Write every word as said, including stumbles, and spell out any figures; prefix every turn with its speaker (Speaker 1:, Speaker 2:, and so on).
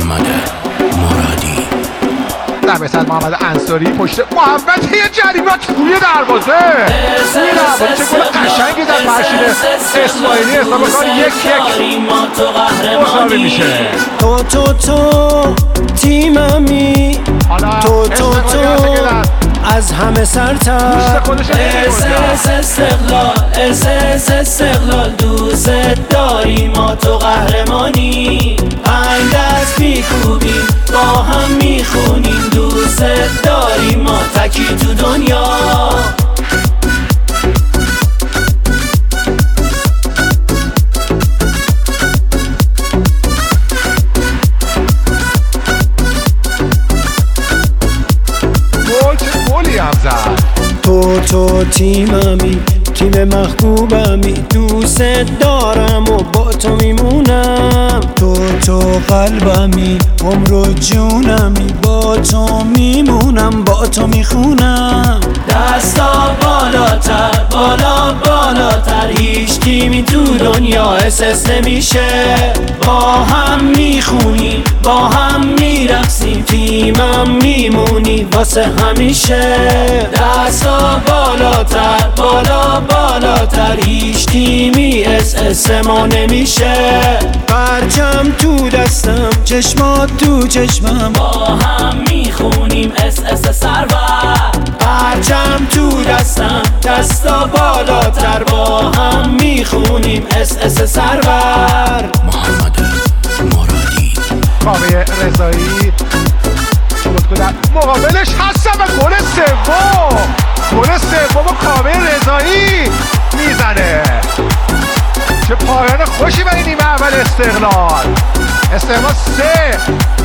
Speaker 1: محمد مرادی.
Speaker 2: دمت از محمد انصاری پشت محمد یه جریمت توی دروازه توی دروازه چه گل قشنگی زد فرشید اسماعیلی. حساب کار یک یک مساوی میشه.
Speaker 3: تو تو تو تیممی، تو تو تو از همه سرتر.
Speaker 4: اس اس استقلال، اس اس استقلال دوست داری ما تو قهرمانی. پنج دست میکوبیم با هم میخونیم دوست داری ما تکی تو دنیا.
Speaker 3: تو تو تیممی، تیم محبوبمی، دوست دارم و با تو میمونم. تو تو قلبمی، عمر و جونمی، با تو میمونم با تو میخونم.
Speaker 4: دستا بالاتر بالا بالاتر، هیچ تیمی تو دنیا اساس نمیشه. با هم میخونیم با هم میرقصیم، تیمم میمونی واسه همیشه. دستا بالاتر بالا بالاتر، هیچ تیمی اس اس ما نمیشه.
Speaker 3: پرچم تو دستم، چشمات تو چشمم،
Speaker 4: با هم میخونیم اس اس سرور.
Speaker 3: پرچم تو دستم، دستا بالاتر، با هم میخونیم اس اس سرور.
Speaker 1: محمد مرادی.
Speaker 2: کاوه رضایی در مقابلش هستم و گل سوم گل سوم کاوه رضایی میزنه. چه پایان خوشی برای نیمه اول استقلال. استقلال سه